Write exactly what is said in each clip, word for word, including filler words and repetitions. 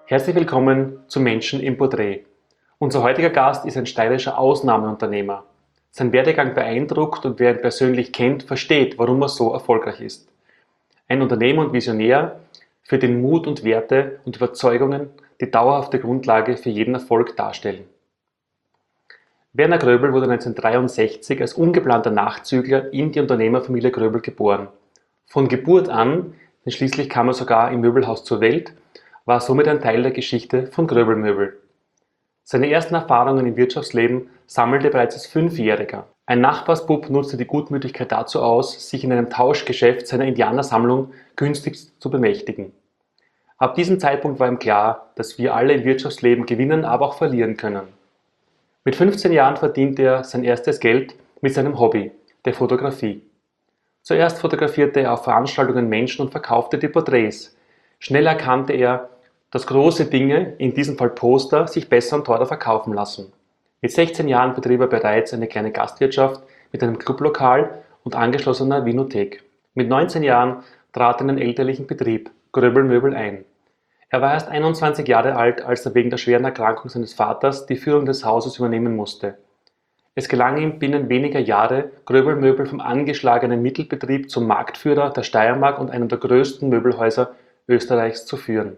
Herzlich willkommen zu Menschen im Porträt. Unser heutiger Gast ist ein steirischer Ausnahmeunternehmer. Sein Werdegang beeindruckt und wer ihn persönlich kennt, versteht, warum er so erfolgreich ist. Ein Unternehmer und Visionär, für den Mut und Werte und Überzeugungen die dauerhafte Grundlage für jeden Erfolg darstellen. Werner Gröbel wurde neunzehnhundertdreiundsechzig als ungeplanter Nachzügler in die Unternehmerfamilie Gröbel geboren. Von Geburt an, denn schließlich kam er sogar im Möbelhaus zur Welt, war somit ein Teil der Geschichte von Gröbel Möbel. Seine ersten Erfahrungen im Wirtschaftsleben sammelte er bereits als Fünfjähriger. Ein Nachbarsbub nutzte die Gutmütigkeit dazu aus, sich in einem Tauschgeschäft seiner Indianersammlung günstig zu bemächtigen. Ab diesem Zeitpunkt war ihm klar, dass wir alle im Wirtschaftsleben gewinnen, aber auch verlieren können. Mit fünfzehn Jahren verdiente er sein erstes Geld mit seinem Hobby, der Fotografie. Zuerst fotografierte er auf Veranstaltungen Menschen und verkaufte die Porträts. Schnell erkannte er, dass große Dinge, in diesem Fall Poster, sich besser und teurer verkaufen lassen. Mit sechzehn Jahren betrieb er bereits eine kleine Gastwirtschaft mit einem Clublokal und angeschlossener Winothek. Mit neunzehn Jahren trat er in den elterlichen Betrieb, Gröbel Möbel, ein. Er war erst einundzwanzig Jahre alt, als er wegen der schweren Erkrankung seines Vaters die Führung des Hauses übernehmen musste. Es gelang ihm binnen weniger Jahre, Gröbel Möbel vom angeschlagenen Mittelbetrieb zum Marktführer der Steiermark und einem der größten Möbelhäuser Österreichs zu führen.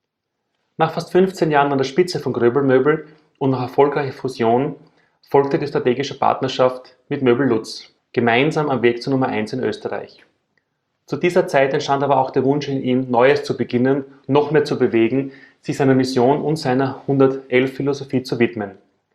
Nach fast fünfzehn Jahren an der Spitze von Gröbel Möbel und nach erfolgreicher Fusion folgte die strategische Partnerschaft mit Möbel Lutz, gemeinsam am Weg zur Nummer eins in Österreich. Zu dieser Zeit entstand aber auch der Wunsch in ihm, Neues zu beginnen, noch mehr zu bewegen, sich seiner Mission und seiner hundertelf-Philosophie zu widmen.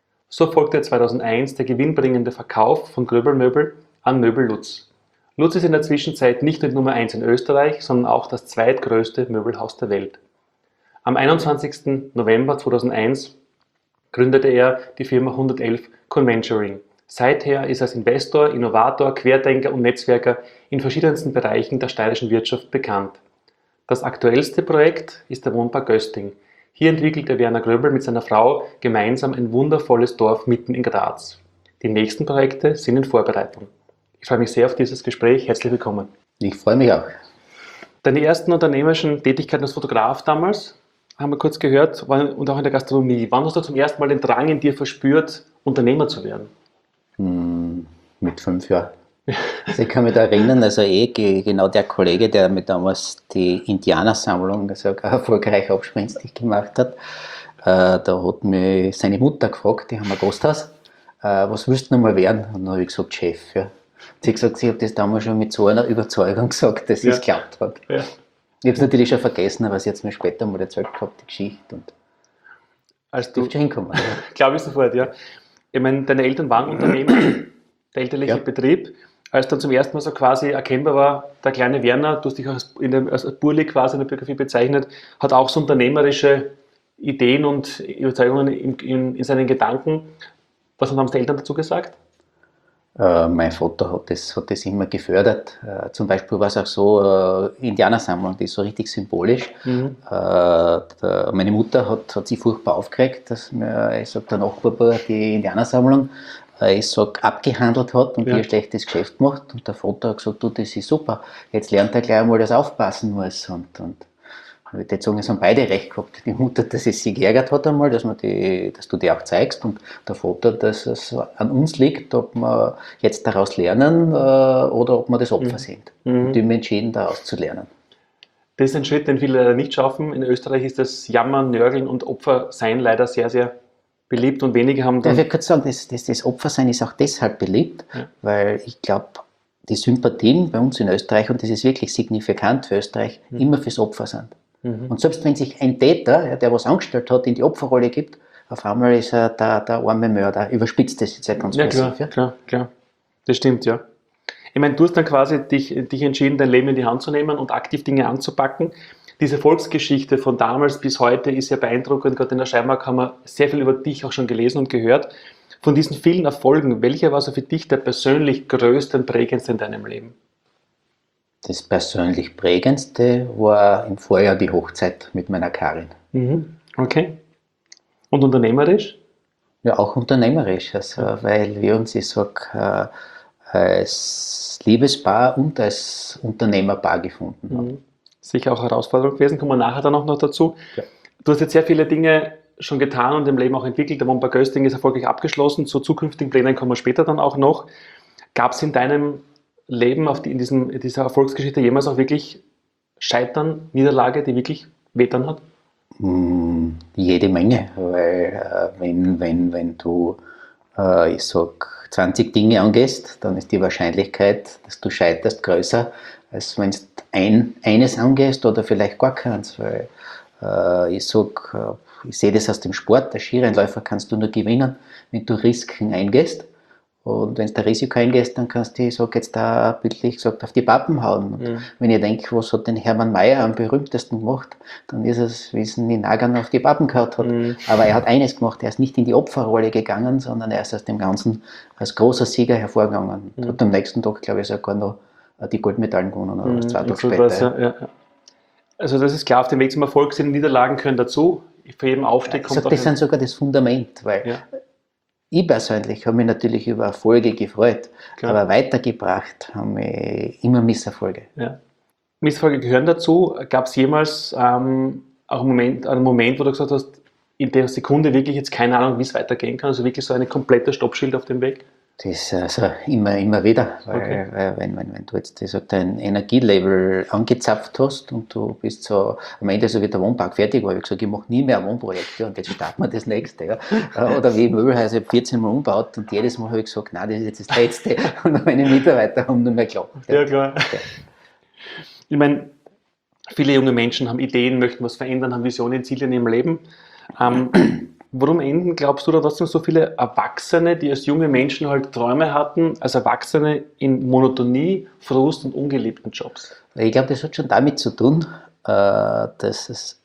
So folgte zweitausendeins der gewinnbringende Verkauf von Gröbel Möbel an Möbel Lutz. Lutz ist in der Zwischenzeit nicht nur die Nummer eins in Österreich, sondern auch das zweitgrößte Möbelhaus der Welt. Am einundzwanzigsten November zweitausendeins gründete er die Firma hundertelf Conventuring. Seither ist er als Investor, Innovator, Querdenker und Netzwerker in verschiedensten Bereichen der steirischen Wirtschaft bekannt. Das aktuellste Projekt ist der Wohnpark Gösting. Hier entwickelte Werner Gröbel mit seiner Frau gemeinsam ein wundervolles Dorf mitten in Graz. Die nächsten Projekte sind in Vorbereitung. Ich freue mich sehr auf dieses Gespräch. Herzlich willkommen. Ich freue mich auch. Deine ersten unternehmerischen Tätigkeiten als Fotograf damals, haben wir kurz gehört, und auch in der Gastronomie. Wann hast du zum ersten Mal den Drang in dir verspürt, Unternehmer zu werden? Hm, mit fünf Jahren. Also ich kann mich da erinnern, also eh genau der Kollege, der mir damals die Indianersammlung also erfolgreich abspenstig gemacht hat, äh, da hat mich seine Mutter gefragt, die haben ein Gasthaus, äh, was willst du noch mal werden? Und dann habe ich gesagt, Chef. Ja. Sie hat gesagt, sie hat das damals schon mit so einer Überzeugung gesagt, dass sie Ja. es geglaubt hat. Ja. Ich habe es natürlich schon vergessen, aber sie hat es mir später mal erzählt gehabt, die Geschichte. Und Als du, dürfte schon hinkommen. Ja. glaube ich sofort, ja. Ich meine, deine Eltern waren Unternehmer, der elterliche Ja. Betrieb. Als dann zum ersten Mal so quasi erkennbar war, der kleine Werner, du hast dich als, in dem, als Burli quasi in der Biografie bezeichnet, hat auch so unternehmerische Ideen und Überzeugungen in, in, in seinen Gedanken. Was haben die Eltern dazu gesagt? Äh, mein Vater hat das, hat das immer gefördert. Äh, zum Beispiel war es auch so, äh, Indianersammlung, die ist so richtig symbolisch. Mhm. Äh, der, meine Mutter hat, hat sich furchtbar aufgeregt, dass mir, ich sag, der Nachbar die Indianersammlung äh, ich sag, abgehandelt hat und Ja. die ein schlechtes Geschäft gemacht. Und der Vater hat gesagt, du, das ist super, jetzt lernt er gleich einmal, dass er aufpassen muss. Und, und ich würde sagen, es haben beide recht gehabt. Die Mutter, dass es sich geärgert hat einmal, dass, man die, dass du die auch zeigst, und der Vater, dass es an uns liegt, ob wir jetzt daraus lernen äh, oder ob wir das Opfer Mhm. sind. Mhm. Und ich habe mich entschieden, daraus zu lernen. Das ist ein Schritt, den viele leider nicht schaffen. In Österreich ist das Jammern, Nörgeln und Opfersein leider sehr, sehr beliebt und wenige haben Ja, dann... ich würde kurz sagen, das, das, das Opfersein ist auch deshalb beliebt, Ja. weil ich glaube, die Sympathien bei uns in Österreich, und das ist wirklich signifikant für Österreich, Mhm. immer fürs Opfer sind. Mhm. Und selbst wenn sich ein Täter, ja, der was angestellt hat, in die Opferrolle gibt, auf einmal ist er der, der arme Mörder. Überspitzt das jetzt ganz Ja, klar, massiv. Ja? klar, klar. Das stimmt, ja. Ich meine, du hast dann quasi dich, dich entschieden, dein Leben in die Hand zu nehmen und aktiv Dinge anzupacken. Diese Volksgeschichte von damals bis heute ist ja beeindruckend. Gerade in der Steiermark haben wir sehr viel über dich auch schon gelesen und gehört. Von diesen vielen Erfolgen, welcher war so für dich der persönlich größte und prägendste in deinem Leben? Das persönlich prägendste war im Vorjahr die Hochzeit mit meiner Karin. Mhm. Okay. Und unternehmerisch? Ja, auch unternehmerisch, also, weil wir uns, ich sag, äh, als Liebespaar und als Unternehmerpaar gefunden haben. Mhm. Sicher auch Herausforderung gewesen, kommen wir nachher dann auch noch dazu. Ja. Du hast jetzt sehr viele Dinge schon getan und im Leben auch entwickelt. Der Womper Gösting ist erfolgreich abgeschlossen. Zu zukünftigen Plänen kommen wir später dann auch noch. Gab es in deinem Leben, auf die, in, diesem, in dieser Erfolgsgeschichte jemals auch wirklich Scheitern, Niederlage, die wirklich wehtan hat? Mm, jede Menge, weil äh, wenn, wenn, wenn du, äh, ich sag, zwanzig Dinge angehst, dann ist die Wahrscheinlichkeit, dass du scheiterst, größer, als wenn du ein, eines angehst oder vielleicht gar keins. Weil äh, ich sag, äh, ich sehe das aus dem Sport, der Skirennläufer kannst du nur gewinnen, wenn du Risiken eingehst. Und wenn du da Risiko eingehst, dann kannst du, ich sag jetzt da bildlich gesagt, auf die Pappen hauen. Und Mhm. wenn ihr denkt, was hat denn Hermann Mayer am berühmtesten gemacht, dann ist es, wie es in Nagern auf die Pappen gehauen hat. Mhm. Aber er hat eines gemacht, er ist nicht in die Opferrolle gegangen, sondern er ist aus dem Ganzen als großer Sieger hervorgegangen. Mhm. Hat am nächsten Tag, glaube ich, sogar noch die Goldmedaillen gewonnen, oder Mhm. zwei Tage also später. Das, ja, ja. Also das ist klar, auf dem Weg zum Erfolg sind Niederlagen können dazu. Für jeden Aufstieg ich kommt sag, auch das ein... sind sogar das Fundament, weil Ja. ich persönlich habe mich natürlich über Erfolge gefreut, Klar. aber weitergebracht haben mich immer Misserfolge. Ja. Misserfolge gehören dazu. Gab es jemals ähm, auch einen Moment, einen Moment, wo du gesagt hast, in der Sekunde wirklich jetzt keine Ahnung, wie es weitergehen kann? Also wirklich so eine komplette Stoppschild auf dem Weg? Das ist also immer, immer wieder, weil, Okay. weil wenn, wenn, wenn du jetzt das, dein Energielevel angezapft hast und du bist so am Ende so wie der Wohnpark fertig war, ich habe gesagt, ich mache nie mehr Wohnprojekte und jetzt starten wir das nächste. Ja. Oder wie Möbelhäuser, ich habe vierzehn Mal umgebaut und jedes Mal habe ich gesagt, nein, das ist jetzt das letzte und meine Mitarbeiter haben nur mehr geklappt. Ja, klar. Ja. Ich meine, viele junge Menschen haben Ideen, möchten was verändern, haben Visionen, Ziele in ihrem Leben. Ähm, warum enden, glaubst du, da trotzdem so viele Erwachsene, die als junge Menschen halt Träume hatten, als Erwachsene in Monotonie, Frust und ungeliebten Jobs? Ich glaube, das hat schon damit zu tun, dass es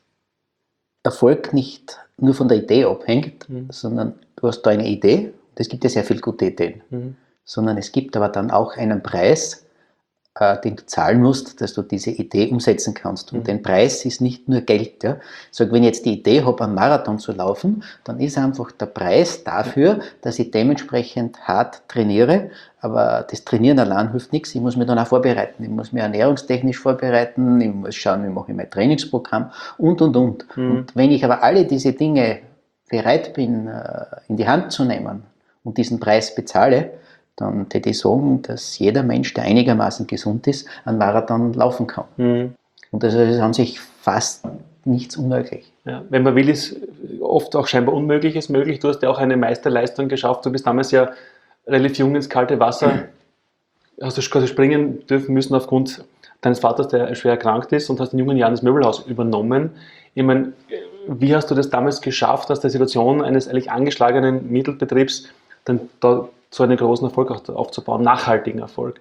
Erfolg nicht nur von der Idee abhängt, mhm. sondern du hast da eine Idee, es gibt ja sehr viele gute Ideen, mhm. sondern es gibt aber dann auch einen Preis, äh, den du zahlen musst, dass du diese Idee umsetzen kannst. Und mhm. den Preis ist nicht nur Geld. Ja. Sag, wenn ich jetzt die Idee habe, einen Marathon zu laufen, dann ist einfach der Preis dafür, dass ich dementsprechend hart trainiere. Aber das Trainieren allein hilft nichts. Ich muss mich dann auch vorbereiten. Ich muss mich ernährungstechnisch vorbereiten. Ich muss schauen, wie mache ich mein Trainingsprogramm und, und, und. Mhm. Und wenn ich aber alle diese Dinge bereit bin, in die Hand zu nehmen und diesen Preis bezahle, dann würde ich sagen, dass jeder Mensch, der einigermaßen gesund ist, einen Marathon laufen kann. Mhm. Und das ist an sich fast nichts unmöglich. Ja, wenn man will, ist oft auch scheinbar Unmögliches möglich. Du hast ja auch eine Meisterleistung geschafft. Du bist damals ja relativ jung ins kalte Wasser, hast du quasi springen dürfen müssen aufgrund deines Vaters, der schwer erkrankt ist, und hast in jungen Jahren das Möbelhaus übernommen. Ich meine, wie hast du das damals geschafft, aus der Situation eines eigentlich angeschlagenen Mittelbetriebs dann da so einen großen Erfolg aufzubauen, nachhaltigen Erfolg?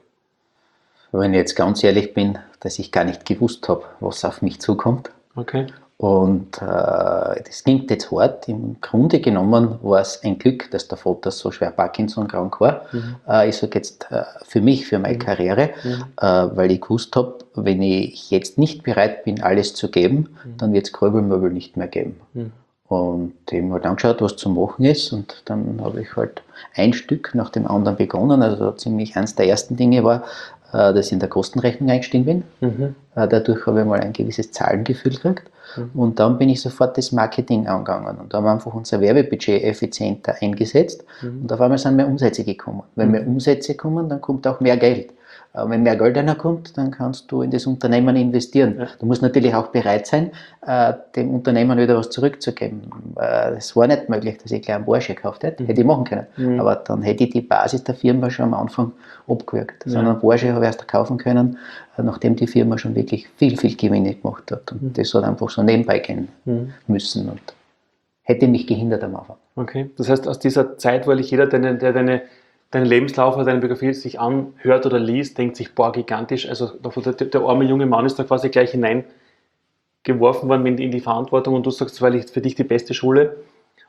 Wenn ich jetzt ganz ehrlich bin, dass ich gar nicht gewusst habe, was auf mich zukommt. Okay. Und äh, das klingt jetzt hart. Im Grunde genommen war es ein Glück, dass der Vater so schwer Parkinson krank war. Mhm. Äh, ich sage jetzt äh, für mich, für meine mhm. Karriere, mhm. äh, weil ich gewusst habe, wenn ich jetzt nicht bereit bin, alles zu geben, mhm. dann wird es Gröbelmöbel nicht mehr geben. Mhm. Und ich habe halt angeschaut, was zu machen ist, und dann habe ich halt ein Stück nach dem anderen begonnen. Also ziemlich eines der ersten Dinge war, dass ich in der Kostenrechnung eingestiegen bin. Mhm. Dadurch habe ich mal ein gewisses Zahlengefühl gekriegt. Mhm. Und dann bin ich sofort das Marketing angegangen und da haben wir einfach unser Werbebudget effizienter eingesetzt. Mhm. Und auf einmal sind mehr Umsätze gekommen. Wenn mehr Umsätze kommen, dann kommt auch mehr Geld. Wenn mehr Geld reinkommt, dann kannst du in das Unternehmen investieren. Ja. Du musst natürlich auch bereit sein, dem Unternehmen wieder was zurückzugeben. Es war nicht möglich, dass ich gleich einen Porsche gekauft hätte. Mhm. Hätte ich machen können. Mhm. Aber dann hätte ich die Basis der Firma schon am Anfang abgewürgt. Ja. Sondern einen Porsche habe ich erst kaufen können, nachdem die Firma schon wirklich viel, viel Gewinne gemacht hat. Und mhm. das hat einfach so nebenbei gehen mhm. müssen und hätte mich gehindert am Anfang. Okay, das heißt, aus dieser Zeit, wo eigentlich jeder, der, der deine deinen Lebenslauf oder deine Biografie sich anhört oder liest, denkt sich, boah, gigantisch, also der, der arme junge Mann ist da quasi gleich hineingeworfen worden in die, in die Verantwortung, und du sagst, das war für dich die beste Schule.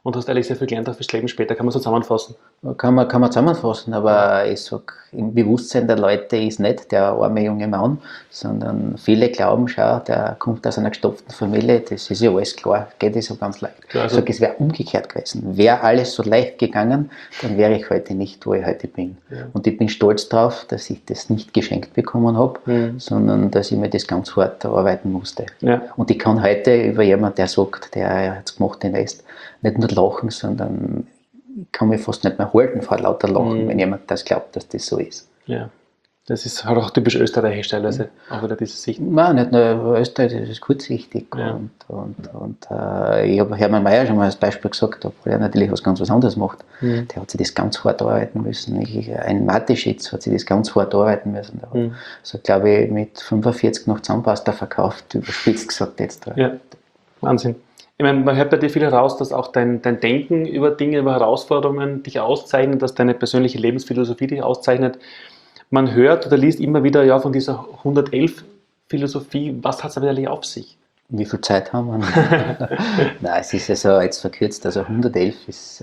und hast eigentlich sehr viel gelernt fürs Leben später. Kann man so zusammenfassen? Kann man, kann man zusammenfassen, aber ich sag, im Bewusstsein der Leute ist nicht der arme junge Mann, sondern viele glauben, schau, der kommt aus einer gestopften Familie, das ist ja alles klar, geht es so ganz leicht. Klar, also ich sag, es wäre umgekehrt gewesen. Wäre alles so leicht gegangen, dann wäre ich heute nicht, wo ich heute bin. Ja. Und ich bin stolz darauf, dass ich das nicht geschenkt bekommen habe, mhm. sondern dass ich mir das ganz hart erarbeiten musste. Ja. Und ich kann heute über jemanden, der sagt, der hat es gemacht, den Rest, nicht nur lachen, sondern ich kann mich fast nicht mehr halten vor lauter Lachen, mhm. wenn jemand das glaubt, dass das so ist. Ja, das ist halt auch typisch österreichisch teilweise, auch wieder diese Sicht. Nein, nicht nur Österreich, das ist kurzsichtig. Ja. Und, und, und äh, ich habe Hermann Mayer schon mal als Beispiel gesagt, obwohl er natürlich was ganz was anderes macht. Mhm. Der hat sich das ganz hart arbeiten müssen. Ich, ein Mateschitz hat sich das ganz hart arbeiten müssen. Der hat, mhm. so glaube ich, mit fünfundvierzig noch Zahnpasta verkauft, überspitzt gesagt jetzt. Ja, Wahnsinn. Ich meine, man hört bei dir viel heraus, dass auch dein, dein Denken über Dinge, über Herausforderungen dich auszeichnet, dass deine persönliche Lebensphilosophie dich auszeichnet. Man hört oder liest immer wieder ja, von dieser hundertelf-Philosophie. Was hat es aber eigentlich auf sich? Wie viel Zeit haben wir? Nein, es ist ja so jetzt verkürzt. Also hundertelf ist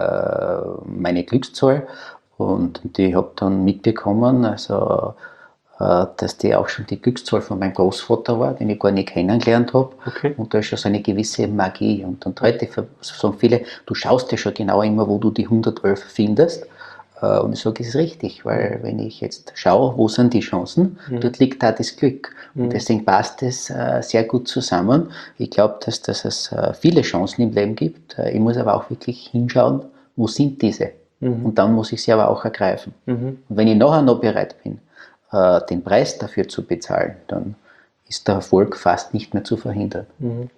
äh, meine Glückszahl und ich habe dann mitbekommen, also dass die auch schon die Glückszahl von meinem Großvater war, den ich gar nicht kennengelernt habe. Okay. Und da ist schon so eine gewisse Magie. Und, und heute sagen viele, du schaust ja schon genau immer, wo du die hundertelf findest. Und ich sage, es ist richtig, weil wenn ich jetzt schaue, wo sind die Chancen, mhm. dort liegt da das Glück. Mhm. Und deswegen passt es sehr gut zusammen. Ich glaube, dass, dass es viele Chancen im Leben gibt. Ich muss aber auch wirklich hinschauen, wo sind diese? Mhm. Und dann muss ich sie aber auch ergreifen. Mhm. Und wenn ich nachher noch bereit bin, den Preis dafür zu bezahlen, dann ist der Erfolg fast nicht mehr zu verhindern. Mhm.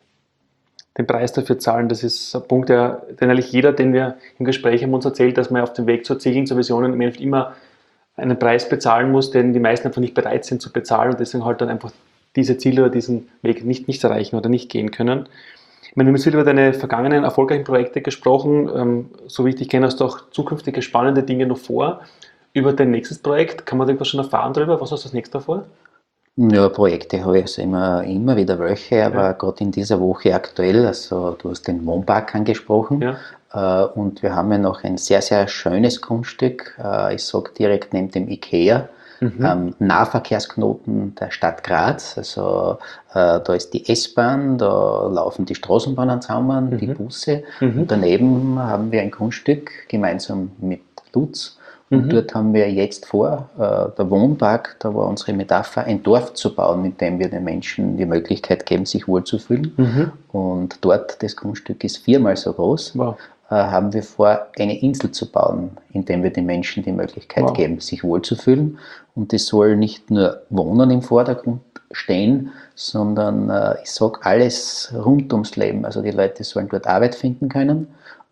Den Preis dafür zahlen, das ist ein Punkt, der, den eigentlich jeder, den wir im Gespräch haben, uns erzählt, dass man auf dem Weg zur Zielen, zur Visionen im Endeffekt immer einen Preis bezahlen muss, den die meisten einfach nicht bereit sind zu bezahlen und deswegen halt dann einfach diese Ziele oder diesen Weg nicht, nicht erreichen oder nicht gehen können. Ich meine, wir haben jetzt viel über deine vergangenen erfolgreichen Projekte gesprochen. Ähm, so wie ich dich kenne, hast du auch zukünftige spannende Dinge noch vor. Über dein nächstes Projekt, kann man irgendwas schon erfahren darüber? Was hast du als nächstes vor? Ja, Projekte habe ich also immer, immer wieder welche, aber ja. gerade in dieser Woche aktuell, also du hast den Wohnpark angesprochen ja. äh, und wir haben ja noch ein sehr, sehr schönes Grundstück, äh, ich sage direkt neben dem IKEA, mhm. am Nahverkehrsknoten der Stadt Graz, also äh, da ist die S-Bahn, da laufen die Straßenbahnen zusammen, mhm. die Busse mhm. und daneben haben wir ein Grundstück gemeinsam mit Lutz. Und mhm. dort haben wir jetzt vor, äh, der Wohnpark, da war unsere Metapher, ein Dorf zu bauen, mit dem wir den Menschen die Möglichkeit geben, sich wohlzufühlen. Mhm. Und dort, das Grundstück ist viermal so groß, wow. äh, haben wir vor, eine Insel zu bauen, in dem wir den Menschen die Möglichkeit wow. geben, sich wohlzufühlen. Und es soll nicht nur Wohnen im Vordergrund stehen, sondern äh, ich sage alles rund ums Leben. Also die Leute sollen dort Arbeit finden können.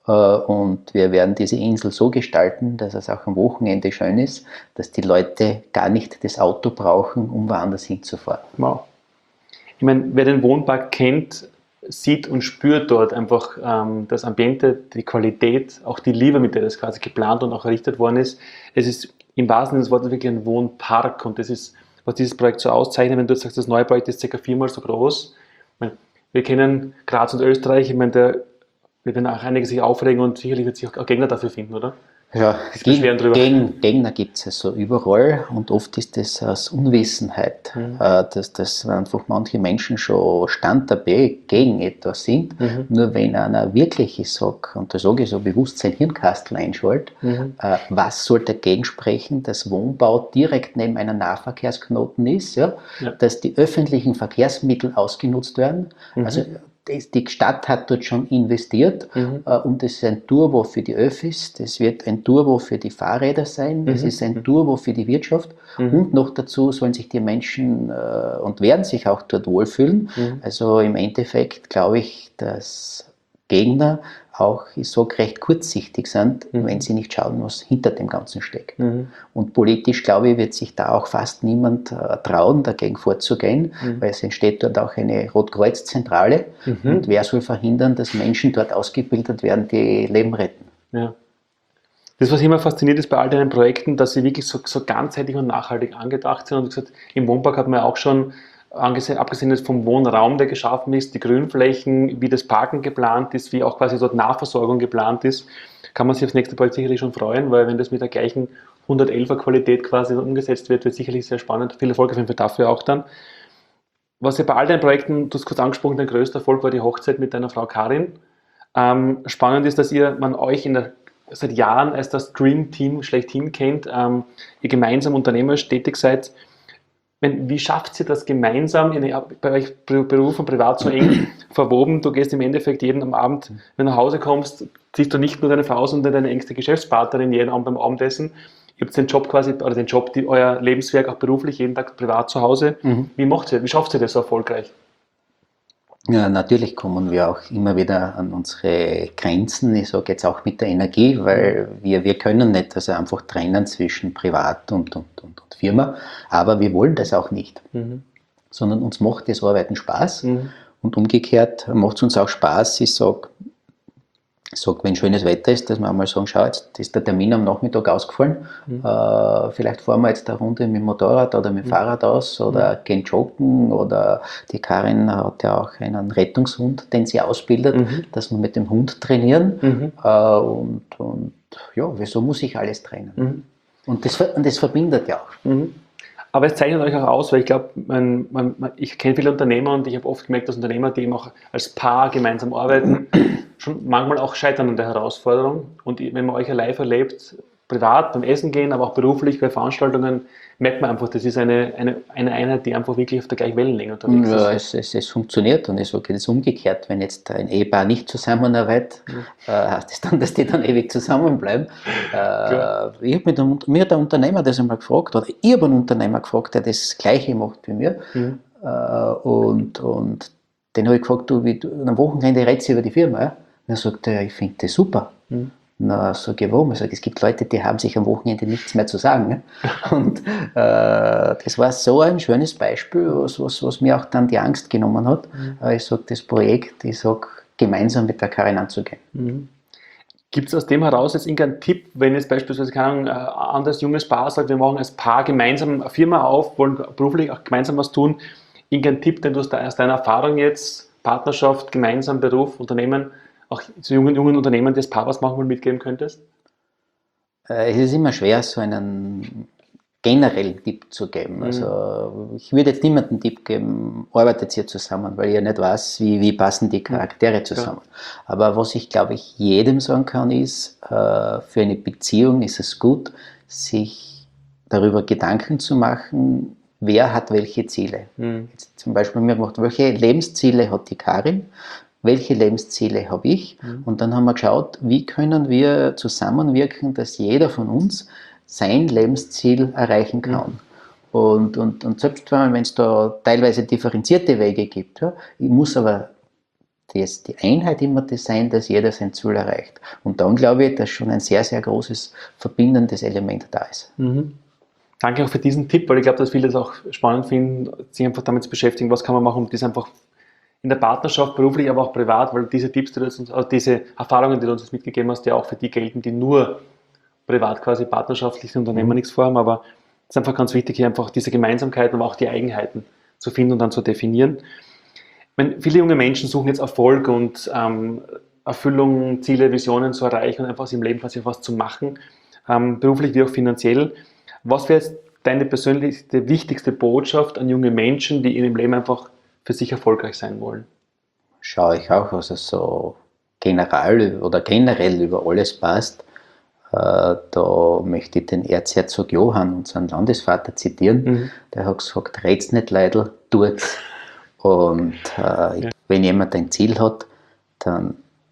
Und wir werden diese Insel so gestalten, dass es auch am Wochenende schön ist, dass die Leute gar nicht das Auto brauchen, um woanders hinzufahren. Wow. Ich meine, wer den Wohnpark kennt, sieht und spürt dort einfach ähm, das Ambiente, die Qualität, auch die Liebe, mit der das quasi geplant und auch errichtet worden ist. Es ist im wahrsten Sinne des Wortes wirklich ein Wohnpark und das ist, was dieses Projekt so auszeichnet. Wenn du sagst, das neue Projekt ist circa viermal so groß. Ich meine, wir kennen Graz und Österreich, ich meine, der wir werden auch einige sich aufregen und sicherlich wird sich auch Gegner dafür finden, oder? Ja, Geg Geg Gegner gibt es also überall und oft ist das aus Unwissenheit, mhm. äh, dass, dass einfach manche Menschen schon Stand dabei gegen etwas sind. Mhm. Nur wenn einer wirklich, ich sag, und da sage ich so bewusst sein Hirnkastel einschaltet, mhm. äh, was soll dagegen sprechen, dass Wohnbau direkt neben einem Nahverkehrsknoten ist, ja? Ja. Dass die öffentlichen Verkehrsmittel ausgenutzt werden. Mhm. Also die Stadt hat dort schon investiert mhm. äh, und das ist ein Turbo für die Öffis, das wird ein Turbo für die Fahrräder sein, das mhm. ist ein Turbo für die Wirtschaft mhm. und noch dazu sollen sich die Menschen äh, und werden sich auch dort wohlfühlen. Mhm. Also im Endeffekt glaube ich, dass Gegner auch, ich sage, recht kurzsichtig sind, mhm. wenn sie nicht schauen, was hinter dem Ganzen steckt. Mhm. Und politisch, glaube ich, wird sich da auch fast niemand äh, trauen, dagegen vorzugehen, mhm. weil es entsteht dort auch eine Rotkreuz-Zentrale mhm. und wer soll verhindern, dass Menschen dort ausgebildet werden, die Leben retten. Ja. Das, was immer fasziniert ist bei all deinen Projekten, dass sie wirklich so, so ganzheitlich und nachhaltig angedacht sind. Und wie gesagt, im Wohnpark hat man ja auch schon Angesehen, abgesehen jetzt vom Wohnraum, der geschaffen ist, die Grünflächen, wie das Parken geplant ist, wie auch quasi dort Nahversorgung geplant ist, kann man sich aufs nächste Projekt sicherlich schon freuen, weil wenn das mit der gleichen hundertelfer Qualität quasi umgesetzt wird, wird sicherlich sehr spannend. Viel Erfolg auf jeden Fall dafür auch dann. Was ja bei all deinen Projekten, du hast kurz angesprochen, dein größter Erfolg war die Hochzeit mit deiner Frau Karin. Ähm, spannend ist, dass ihr, man euch in der, seit Jahren als das Dream Team schlechthin kennt, ähm, ihr gemeinsam unternehmerisch tätig seid. Wenn, wie schafft ihr das gemeinsam, in, bei euch Beruf und Privat so eng verwoben? Du gehst im Endeffekt jeden am Abend, wenn du nach Hause kommst, siehst du nicht nur deine Frau, sondern deine engste Geschäftspartnerin jeden Abend beim Abendessen. Ihr habt den Job quasi, oder den Job, die, euer Lebenswerk auch beruflich, jeden Tag privat zu Hause. Mhm. Wie macht ihr, wie schafft ihr das so erfolgreich? Ja, natürlich kommen wir auch immer wieder an unsere Grenzen, ich sage jetzt auch mit der Energie, weil wir, wir können nicht also einfach trennen zwischen Privat und, und, und, und Firma, aber wir wollen das auch nicht, mhm. sondern uns macht das Arbeiten Spaß mhm. und umgekehrt macht es uns auch Spaß, ich sage, sag, wenn schönes Wetter ist, dass wir einmal sagen, schau, jetzt ist der Termin am Nachmittag ausgefallen, mhm. äh, vielleicht fahren wir jetzt eine Runde mit dem Motorrad oder mit dem mhm. Fahrrad aus oder mhm. gehen joggen oder die Karin hat ja auch einen Rettungshund, den sie ausbildet, mhm. dass wir mit dem Hund trainieren mhm. äh, und, und ja, wieso muss ich alles trennen? Mhm. Und, das, und das verbindet ja auch. Mhm. Aber es zeichnet euch auch aus, weil ich glaube, man, man, man, ich kenne viele Unternehmer und ich habe oft gemerkt, dass Unternehmer, die eben auch als Paar gemeinsam arbeiten, schon manchmal auch scheitern an der Herausforderung. Und wenn man euch live erlebt, privat beim Essen gehen, aber auch beruflich bei Veranstaltungen, merkt man einfach, das ist eine, eine, eine Einheit, die einfach wirklich auf der gleichen Wellenlänge unterwegs ja, ist. Es, es, es funktioniert und ich sage, es ist umgekehrt. Wenn jetzt ein Ehepaar nicht zusammenarbeitet, ja. äh, heißt das dann, dass die dann ewig zusammenbleiben. Äh, ich hab mit dem, mir hat der Unternehmer das einmal gefragt, oder ich habe einen Unternehmer gefragt, der das Gleiche macht wie mir. Mhm. Äh, und, und den habe ich gefragt, du, wie, du, am Wochenende redest du über die Firma. Ja? Und er sagt, ja, ich finde das super. Mhm. Na, sage ich, warum? Ich sage, es gibt Leute, die haben sich am Wochenende nichts mehr zu sagen. Ne? Und äh, das war so ein schönes Beispiel, was, was, was mir auch dann die Angst genommen hat. Mhm. Ich sage, das Projekt, ich sage, gemeinsam mit der Karin anzugehen. Mhm. Gibt es aus dem heraus jetzt irgendeinen Tipp, wenn jetzt beispielsweise kein anderes junges Paar sagt, wir machen als Paar gemeinsam eine Firma auf, wollen beruflich auch gemeinsam was tun, irgendeinen Tipp, den du aus deiner Erfahrung jetzt, Partnerschaft, gemeinsam, Beruf, Unternehmen, auch zu jungen, jungen Unternehmen, die das Paar was machen wollen, mitgeben könntest? Es ist immer schwer, so einen generellen Tipp zu geben. Mhm. Also ich würde jetzt niemanden einen Tipp geben, arbeitet hier zusammen, weil ich ja nicht weiß, wie, wie passen die Charaktere zusammen. Ja. Aber was ich, glaube ich, jedem sagen kann, ist, für eine Beziehung ist es gut, sich darüber Gedanken zu machen, wer hat welche Ziele. Mhm. Jetzt zum Beispiel mir gemacht, welche Lebensziele hat die Karin? Welche Lebensziele habe ich? Mhm. Und dann haben wir geschaut, wie können wir zusammenwirken, dass jeder von uns sein Lebensziel erreichen kann. Mhm. Und, und, und selbst wenn es da teilweise differenzierte Wege gibt, ja, ich muss aber das, die Einheit immer das sein, dass jeder sein Ziel erreicht. Und dann glaube ich, dass schon ein sehr, sehr großes verbindendes Element da ist. Mhm. Danke auch für diesen Tipp, weil ich glaube, dass viele das auch spannend finden, sich einfach damit zu beschäftigen, was kann man machen, um das einfach in der Partnerschaft, beruflich, aber auch privat, weil diese Tipps, die du uns, also diese Erfahrungen, die du uns mitgegeben hast, ja auch für die gelten, die nur privat quasi partnerschaftliche Unternehmer mhm. nichts vorhaben, aber es ist einfach ganz wichtig, hier einfach diese Gemeinsamkeiten, aber auch die Eigenheiten zu finden und dann zu definieren. Ich meine, viele junge Menschen suchen jetzt Erfolg und ähm, Erfüllung, Ziele, Visionen zu erreichen und einfach im Leben quasi was zu machen, ähm, beruflich wie auch finanziell. Was wäre jetzt deine persönlichste, wichtigste Botschaft an junge Menschen, die in ihrem Leben einfach für sich erfolgreich sein wollen? Schaue ich auch, also so general oder generell über alles passt. Äh, da möchte ich den Erzherzog Johann, unseren Landesvater, zitieren. Mhm. Der hat gesagt, red's nicht, Leidl, tut's. Und äh, ja. wenn jemand ein Ziel hat, dann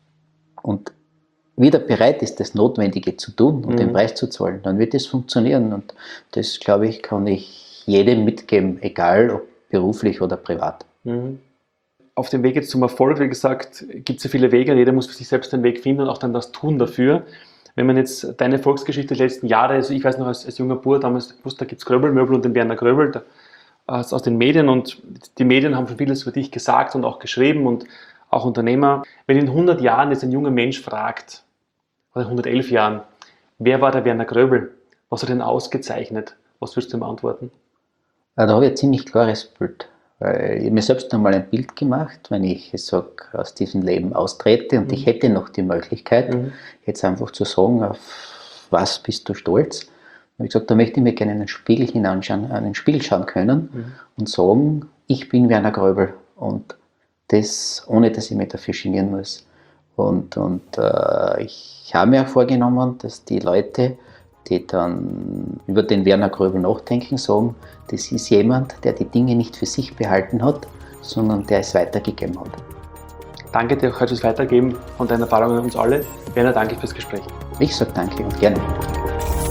und wieder bereit ist, das Notwendige zu tun und mhm. den Preis zu zahlen, dann wird es funktionieren. Und das, glaube ich, kann ich jedem mitgeben, egal ob beruflich oder privat. Mhm. Auf dem Weg jetzt zum Erfolg, wie gesagt, gibt es ja viele Wege, jeder muss für sich selbst den Weg finden und auch dann das tun dafür. Wenn man jetzt deine Erfolgsgeschichte der letzten Jahre, also ich weiß noch als, als junger Bub, damals gewusst, da gibt es Gröbelmöbel und den Berner Gröbel da, aus, aus den Medien, und die Medien haben schon vieles über dich gesagt und auch geschrieben und auch Unternehmer. Wenn in hundert Jahren jetzt ein junger Mensch fragt, oder in hundertelf Jahren, wer war der Werner Gröbel? Was hat ihn ausgezeichnet? Was würdest du ihm antworten? Da habe ich ein ziemlich klares Bild. Weil ich mir selbst einmal ein Bild gemacht, wenn ich sage, aus diesem Leben austrete und mhm. ich hätte noch die Möglichkeit, mhm. jetzt einfach zu sagen, auf was bist du stolz? Und ich gesagt, da möchte ich mir gerne in einen Spiegel hineinschauen, einen Spiegel schauen können mhm. und sagen, ich bin Werner Gröbel und das, ohne dass ich mich dafür genieren muss. Und, und äh, ich habe mir auch vorgenommen, dass die Leute, die dann über den Werner Gröbel nachdenken, sagen, das ist jemand, der die Dinge nicht für sich behalten hat, sondern der es weitergegeben hat. Danke dir auch heute fürs Weitergeben von deinen Erfahrungen an uns alle. Werner, danke fürs Gespräch. Ich sage danke und gerne.